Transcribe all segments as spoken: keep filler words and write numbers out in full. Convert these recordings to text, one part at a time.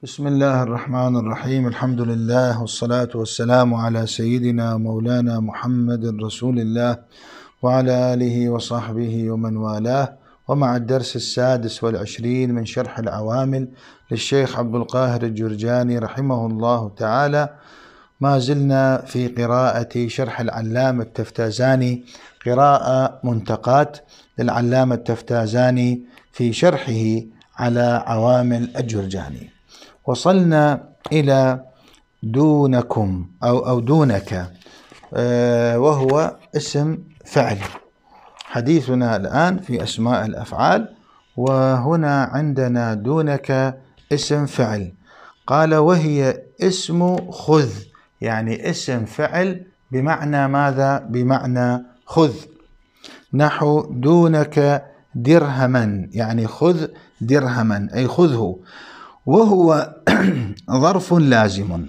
بسم الله الرحمن الرحيم. الحمد لله والصلاة والسلام على سيدنا مولانا محمد رسول الله وعلى آله وصحبه ومن والاه. ومع الدرس السادس والعشرين من شرح العوامل للشيخ عبد القاهر الجرجاني رحمه الله تعالى، ما زلنا في قراءة شرح العلامة التفتازاني، قراءة منتقات للعلامة التفتازاني في شرحه على عوامل الجرجاني. وصلنا إلى دونكم أو أو دونك، وهو اسم فعل. حديثنا الآن في أسماء الأفعال، وهنا عندنا دونك اسم فعل. قال وهي اسم خذ، يعني اسم فعل بمعنى ماذا؟ بمعنى خذ. نحو دونك درهما، يعني خذ درهما أي خذه. وهو ظرف لازم،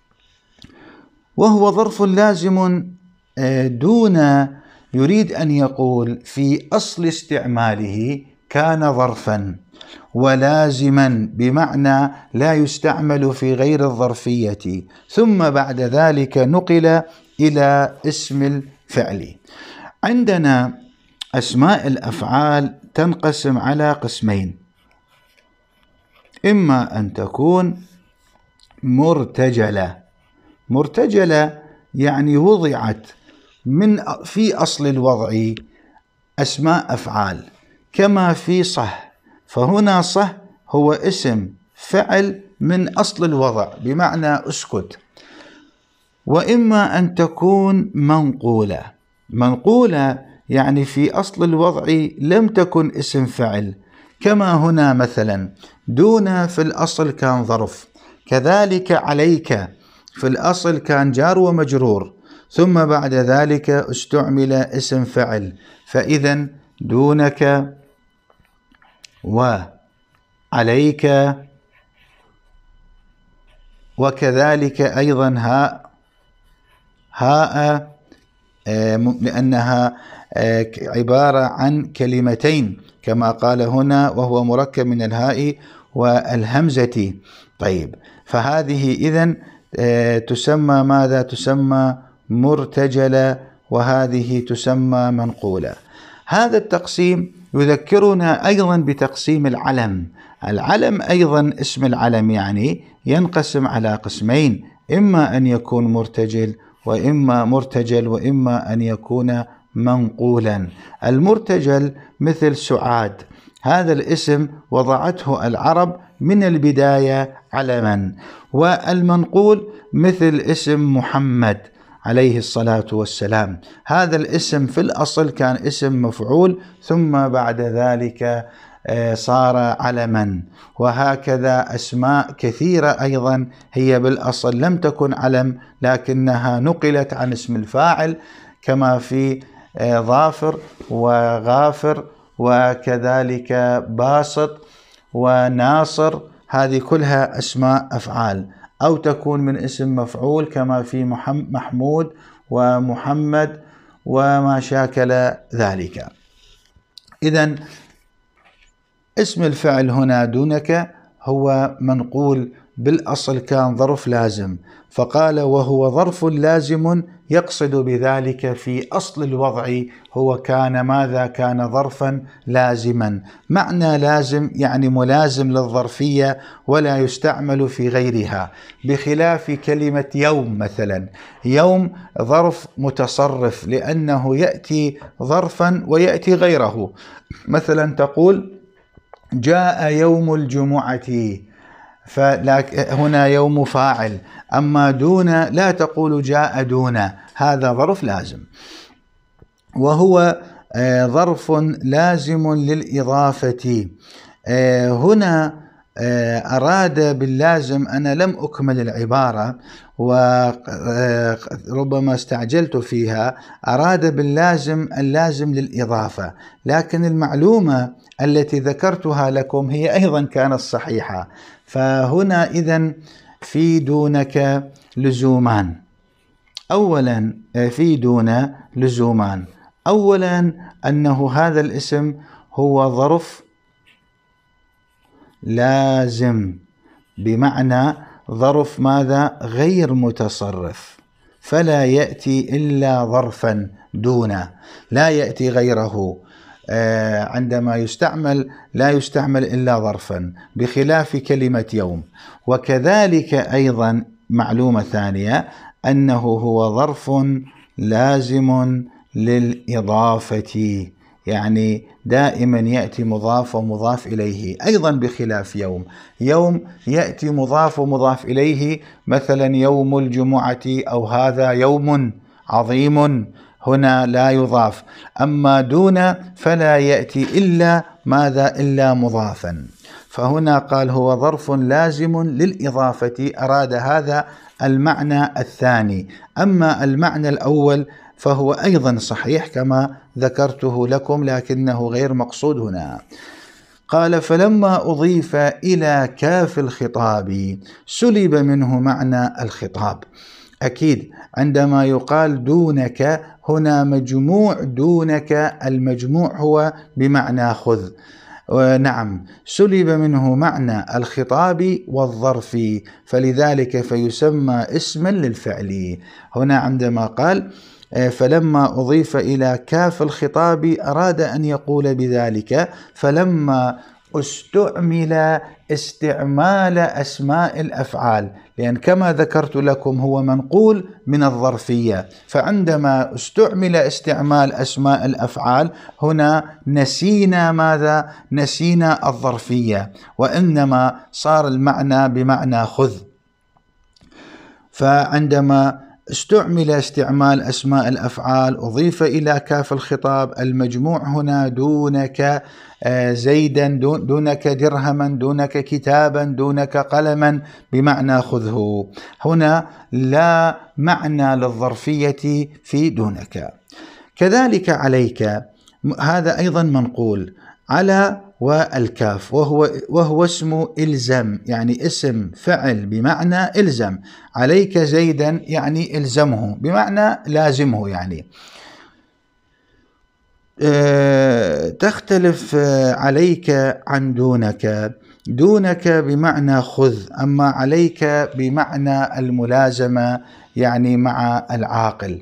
وهو ظرف لازم. دون يريد أن يقول في أصل استعماله كان ظرفا ولازما، بمعنى لا يستعمل في غير الظرفية، ثم بعد ذلك نقل إلى اسم الفعل. عندنا أسماء الأفعال تنقسم على قسمين: إما أن تكون مرتجلة. مرتجلة يعني وضعت من في أصل الوضع أسماء أفعال، كما في صح، فهنا صح هو اسم فعل من أصل الوضع بمعنى اسكت. وإما أن تكون منقولة. منقولة يعني في أصل الوضع لم تكن اسم فعل، كما هنا مثلا دون في الأصل كان ظرف، كذلك عليك في الأصل كان جار ومجرور، ثم بعد ذلك استعمل اسم فعل. فإذا دونك وعليك وكذلك أيضا هاء هاء لأنها عبارة عن كلمتين كما قال هنا، وهو مركب من الهاء والهمزة. طيب، فهذه إذن تسمى ماذا؟ تسمى مرتجلة، وهذه تسمى منقولة. هذا التقسيم يذكرنا أيضا بتقسيم العلم. العلم أيضا اسم العلم يعني ينقسم على قسمين: إما أن يكون مرتجل وإما مرتجل وإما أن يكون منقولا. المرتجل مثل سعاد، هذا الاسم وضعته العرب من البداية علما. والمنقول مثل اسم محمد عليه الصلاة والسلام، هذا الاسم في الأصل كان اسم مفعول، ثم بعد ذلك صار علما. وهكذا أسماء كثيرة أيضا هي بالأصل لم تكن علم، لكنها نقلت عن اسم الفاعل، كما في ظافر وغافر وكذلك باسط وناصر، هذه كلها أسماء أفعال، أو تكون من اسم مفعول كما في محمود ومحمد وما شاكل ذلك. إذن اسم الفعل هنا دونك هو منقول، بالأصل كان ظرف لازم، فقال وهو ظرف لازم، يقصد بذلك في أصل الوضع هو كان ماذا؟ كان ظرفا لازما. معنى لازم يعني ملازم للظرفية ولا يستعمل في غيرها، بخلاف كلمة يوم مثلا. يوم ظرف متصرف لأنه يأتي ظرفا ويأتي غيره. مثلا تقول جاء يوم الجمعة، فهنا يوم فاعل، أما دون لا تقول جاء دون، هذا ظرف لازم. وهو ظرف لازم للإضافة. هنا أراد باللازم، أنا لم أكمل العبارة وربما استعجلت فيها، أراد باللازم اللازم للإضافة، لكن المعلومة التي ذكرتها لكم هي أيضا كانت صحيحة. فهنا إذن في دونك لزومان. أولا في دون لزومان، أولا أنه هذا الاسم هو ظرف لازم، بمعنى ظرف ماذا؟ غير متصرف، فلا يأتي إلا ظرفا دونه، لا يأتي غيره. عندما يستعمل لا يستعمل إلا ظرفا، بخلاف كلمة يوم. وكذلك أيضا معلومة ثانية أنه هو ظرف لازم للإضافة، يعني دائما يأتي مضاف ومضاف إليه، أيضا بخلاف يوم. يوم يأتي مضاف ومضاف إليه، مثلا يوم الجمعة أو هذا يوم عظيم، هنا لا يضاف. أما دون فلا يأتي إلا ماذا؟ إلا مضافا. فهنا قال هو ظرف لازم للإضافة، أراد هذا المعنى الثاني. أما المعنى الأول فهو أيضا صحيح كما ذكرته لكم، لكنه غير مقصود هنا. قال فلما أضيف إلى كاف الخطاب سلب منه معنى الخطاب. أكيد عندما يقال دونك هنا مجموع دونك، المجموع هو بمعنى خذ، نعم، سلب منه معنى الخطاب والظرف، فلذلك فيسمى اسما للفعل. هنا عندما قال فلما أضيف إلى كاف الخطاب أراد أن يقول بذلك فلما استعمل استعمال أسماء الأفعال، لأن كما ذكرت لكم هو منقول من الظرفية، فعندما استعمل استعمال أسماء الأفعال هنا نسينا ماذا؟ نسينا الظرفية، وإنما صار المعنى بمعنى خذ. فعندما استعمل استعمال أسماء الأفعال أضيف إلى كاف الخطاب المجموع هنا دونك زيدا، دونك درهما، دونك كتابا، دونك قلما، بمعنى خذه. هنا لا معنى للظرفية في دونك. كذلك عليك، هذا أيضا منقول على والكاف، وهو وهو اسم إلزم، يعني اسم فعل بمعنى إلزم. عليك زيدا يعني إلزمه، بمعنى لازمه يعني. أه تختلف عليك عن دونك، دونك بمعنى خذ، أما عليك بمعنى الملازمة يعني مع العاقل.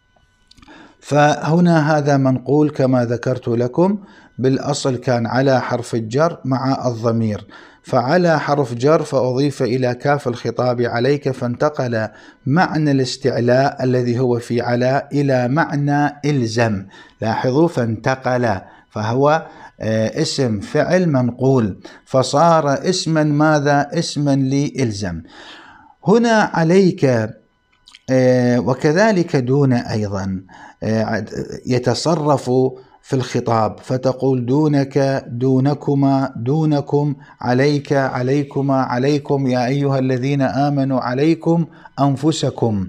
فهنا هذا منقول كما ذكرت لكم، بالأصل كان على حرف الجر مع الضمير، فعلى حرف جر فأضيف إلى كاف الخطاب عليك، فانتقل معنى الاستعلاء الذي هو في على إلى معنى إلزم. لاحظوا، فانتقل، فهو اسم فعل منقول، فصار اسما ماذا؟ اسما لإلزم. هنا عليك وكذلك دون أيضا يتصرف في الخطاب، فتقول دونك، دونكما، دونكم، عليك، عليكما، عليكم، يا أيها الذين آمنوا عليكم أنفسكم.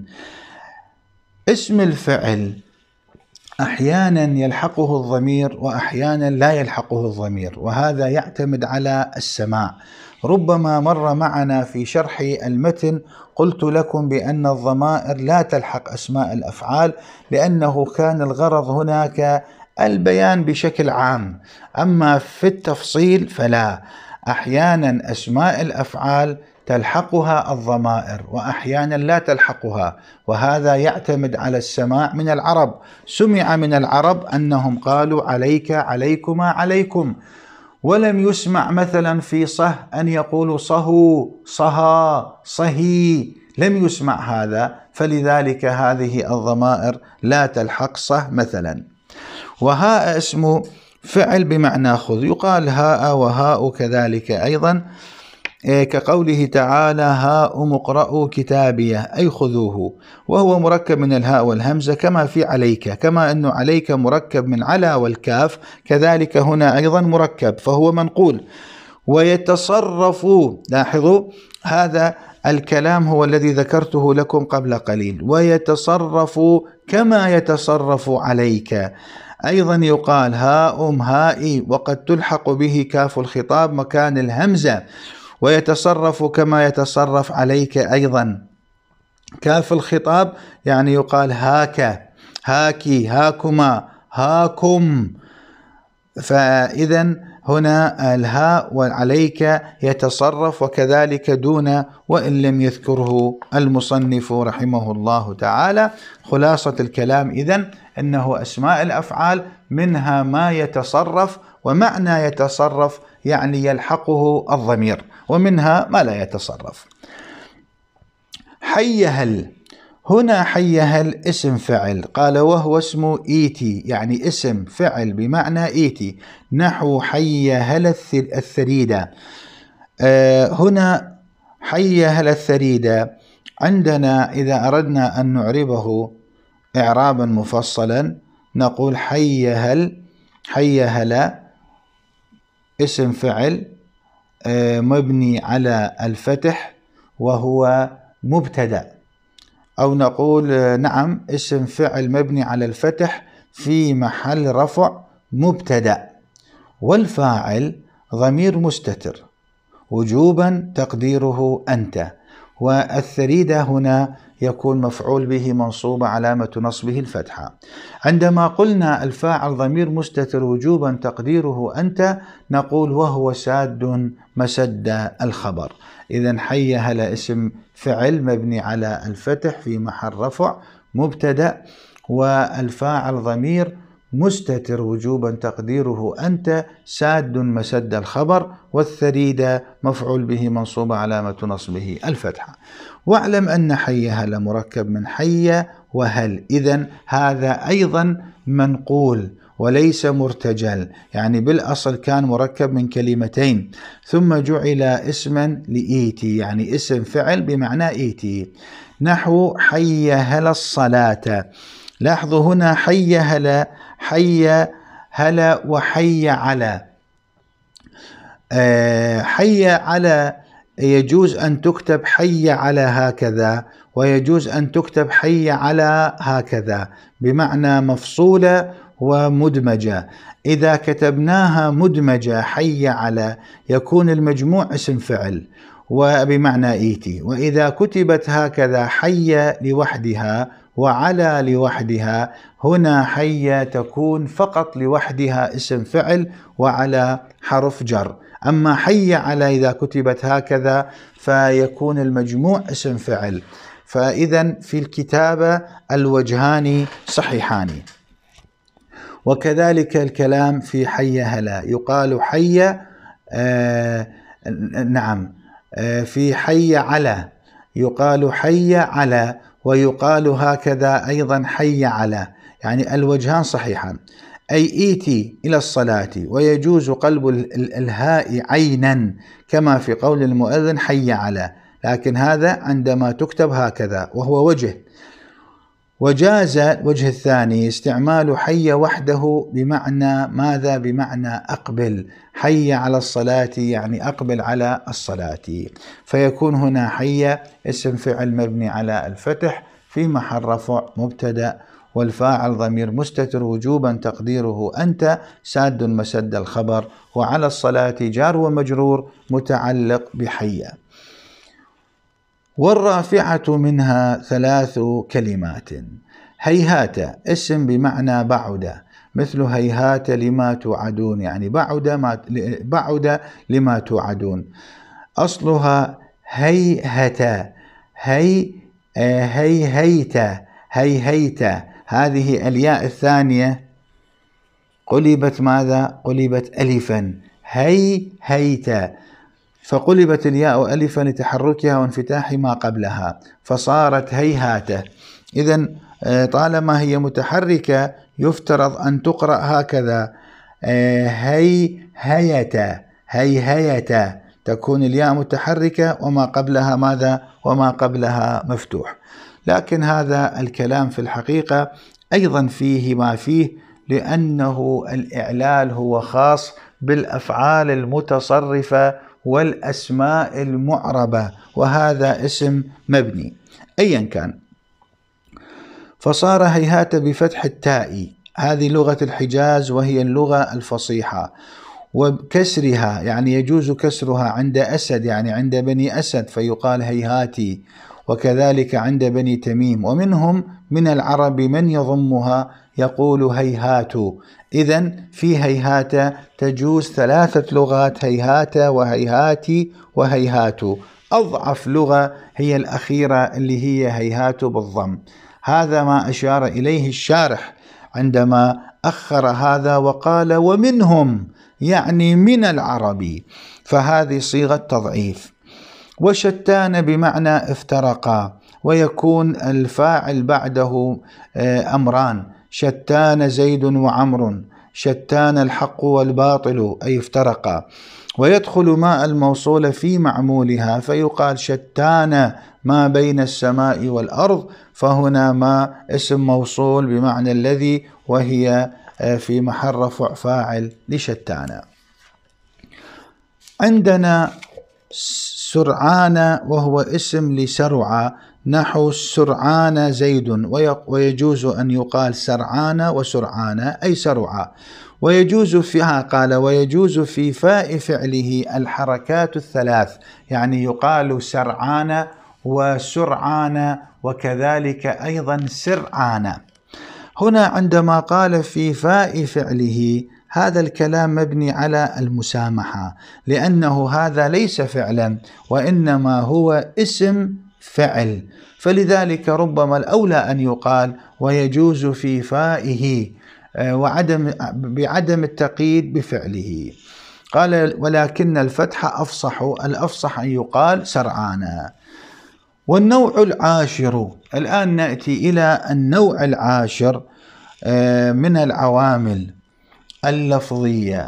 اسم الفعل أحيانا يلحقه الضمير وأحيانا لا يلحقه الضمير، وهذا يعتمد على السماع. ربما مر معنا في شرح المتن قلت لكم بأن الضمائر لا تلحق أسماء الأفعال، لأنه كان الغرض هناك البيان بشكل عام، أما في التفصيل فلا. أحيانا أسماء الأفعال تلحقها الضمائر وأحيانا لا تلحقها، وهذا يعتمد على السماع من العرب. سمع من العرب أنهم قالوا عليك، عليكما، عليكم، ولم يسمع مثلا في صه أن يقولوا صهو، صها، صهي، لم يسمع هذا، فلذلك هذه الضمائر لا تلحق صه مثلا. وهاء اسم فعل بمعنى خذ، يقال هاء وهاء كذلك أيضا، كقوله تعالى هاء اقرأوا كتابيه، أي خذوه، وهو مركب من الهاء والهمزة كما في عليك، كما أنه عليك مركب من على والكاف، كذلك هنا أيضا مركب، فهو منقول. ويتصرف، لاحظوا هذا الكلام هو الذي ذكرته لكم قبل قليل، ويتصرف كما يتصرف عليك. أيضا يقال هاء هائي، وقد تلحق به كاف الخطاب مكان الهمزة، ويتصرف كما يتصرف عليك أيضا. كاف الخطاب يعني يقال هاك، هاكي، هاكما، هاكم. فإذا هنا الهاء وعليك يتصرف، وكذلك دون وإن لم يذكره المصنف رحمه الله تعالى. خلاصة الكلام إذن أنه أسماء الأفعال منها ما يتصرف، ومعنى يتصرف يعني يلحقه الضمير، ومنها ما لا يتصرف. حي هل، هنا حي هل اسم فعل، قال وهو اسم إيتي، يعني اسم فعل بمعنى إيتي، نحو حي هل الثريدة. آه هنا حي هل الثريدة عندنا إذا أردنا أن نعربه إعرابا مفصلا نقول حي هل، حي هلا اسم فعل آه مبني على الفتح وهو مبتدأ، أو نقول نعم اسم فعل مبني على الفتح في محل رفع مبتدأ، والفاعل ضمير مستتر وجوبا تقديره أنت، والثريدة هنا يكون مفعول به منصوب علامة نصبه الفتحة. عندما قلنا الفاعل ضمير مستتر وجوبا تقديره أنت نقول وهو ساد مسد الخبر. إذن حي هلا اسم فعل مبني على الفتح في محل رفع مبتدأ، والفاعل ضمير مستتر وجوبا تقديره أنت ساد مسد الخبر، والثريدة مفعول به منصوب علامة نصبه الفتحة. واعلم أن حي هل مركب من حي وهل، إذن هذا أيضا منقول وليس مرتجل، يعني بالأصل كان مركب من كلمتين ثم جعل اسما لإيتي، يعني اسم فعل بمعنى إيتي، نحو حي هل الصلاة. لاحظوا هنا حي هلا، حي هلا وحي على. أه حي على يجوز أن تكتب حي على هكذا، ويجوز أن تكتب حي على هكذا بمعنى مفصولة ومدمجة. إذا كتبناها مدمجة حي على يكون المجموع اسم فعل وبمعنى إيتي، وإذا كتبت هكذا حي لوحدها وعلى لوحدها هنا حي تكون فقط لوحدها اسم فعل وعلى حرف جر. أما حي على إذا كتبت هكذا فيكون المجموع اسم فعل. فإذا في الكتابة الوجهان صحيحان. وكذلك الكلام في حي هلا، يقال حي آه نعم آه في حي على يقال حي على، ويقال هكذا أيضا حي على، يعني الوجهان صحيحان. أي إيتي إلى الصلاة، ويجوز قلب الهاء عينا كما في قول المؤذن حي على، لكن هذا عندما تكتب هكذا وهو وجه. وجاز الوجه الثاني استعمال حي وحده بمعنى ماذا؟ بمعنى أقبل، حي على الصلاة يعني أقبل على الصلاة، فيكون هنا حي اسم فعل مبني على الفتح في محل رفع مبتدأ، والفاعل ضمير مستتر وجوبا تقديره أنت ساد مسد الخبر، وعلى الصلاة جار ومجرور متعلق بحي. والرافعة منها ثلاث كلمات. هيهات اسم بمعنى بعد، مثل هيهات لما توعدون، يعني بعد ما بعد لما توعدون. أصلها هيهتا، هي هيهيتا هيهيتا، هذه الياء الثانية قلبت ماذا؟ قلبت ألفا، هيهيتا، فقلبت الياء ألفا لتحركها وانفتاح ما قبلها فصارت هيهاتة. إذن طالما هي متحركة يفترض أن تقرأ هكذا هي هيتا هي هيتا، تكون الياء متحركة وما قبلها ماذا؟ وما قبلها مفتوح. لكن هذا الكلام في الحقيقة أيضا فيه ما فيه، لأنه الإعلال هو خاص بالأفعال المتصرفة والأسماء المعربة، وهذا اسم مبني أيا كان. فصار هيهات بفتح التاء، هذه لغة الحجاز وهي اللغة الفصيحة، وبكسرها يعني يجوز كسرها عند أسد، يعني عند بني أسد فيقال هيهاتي، وكذلك عند بني تميم، ومنهم من العرب من يضمها يقول هيهات. إذن في هيهات تجوز ثلاثة لغات، هيهات وهيهات وهيهات. أضعف لغة هي الأخيرة اللي هي هيهات بالضم. هذا ما أشار إليه الشارح عندما أخر هذا وقال ومنهم، يعني من العرب، فهذه صيغة تضعيف. وشتان بمعنى افترقا، ويكون الفاعل بعده أمران: شتان زيد وعمر، شتان الحق والباطل، أي افترقا. ويدخل ما الموصول في معمولها، فيقال شتان ما بين السماء والأرض، فهنا ما اسم موصول بمعنى الذي، وهي في محل رفع فاعل لشتان. عندنا سرعان وهو اسم لسرعة، نحو سرعان زيد، ويجوز أن يقال سرعان وسرعان أي سرعة. ويجوز فيها، قال ويجوز في فاء فعله الحركات الثلاث، يعني يقال سرعان وسرعان وكذلك أيضا سرعان. هنا عندما قال في فاء فعله، هذا الكلام مبني على المسامحة، لأنه هذا ليس فعلا وإنما هو اسم فعل، فلذلك ربما الأولى أن يقال ويجوز في فائه وعدم بعدم التقييد بفعله. قال ولكن الفتح أفصح، الأفصح أن يقال سرعانا. والنوع العاشر، الآن نأتي إلى النوع العاشر من العوامل: اللفظية،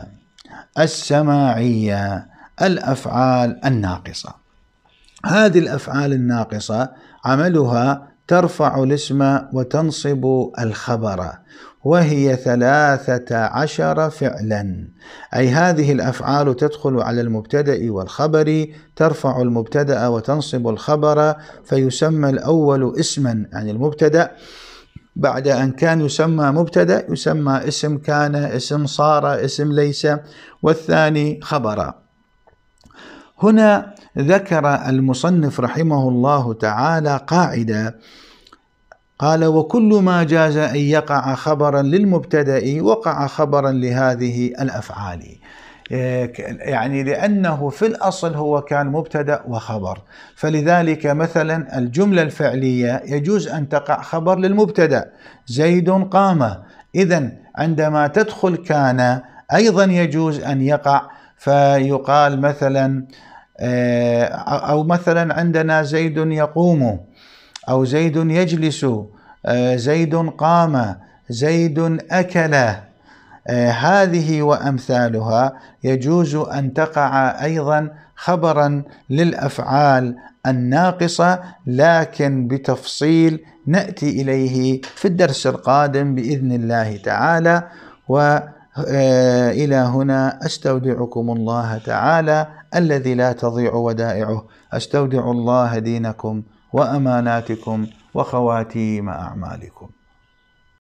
السماعية، الأفعال الناقصة. هذه الأفعال الناقصة عملها ترفع الاسم وتنصب الخبر، وهي ثلاثة عشر فعلا، أي هذه الأفعال تدخل على المبتدأ والخبر، ترفع المبتدأ وتنصب الخبر، فيسمى الأول اسما عن المبتدأ، بعد أن كان يسمى مبتدأ يسمى اسم كان، اسم صار، اسم ليس، والثاني خبر. هنا ذكر المصنف رحمه الله تعالى قاعدة، قال وكل ما جاز أن يقع خبرا للمبتدأ وقع خبرا لهذه الأفعال، يعني لأنه في الأصل هو كان مبتدأ وخبر، فلذلك مثلا الجملة الفعلية يجوز أن تقع خبر للمبتدأ: زيد قام. إذن عندما تدخل كان أيضا يجوز أن يقع، فيقال مثلا أو مثلا عندنا زيد يقوم، أو زيد يجلس، زيد قام، زيد أكل. هذه وأمثالها يجوز أن تقع أيضا خبرا للأفعال الناقصة، لكن بتفصيل نأتي إليه في الدرس القادم بإذن الله تعالى. وإلى هنا أستودعكم الله تعالى الذي لا تضيع ودائعه. أستودع الله دينكم وأماناتكم وخواتيم أعمالكم.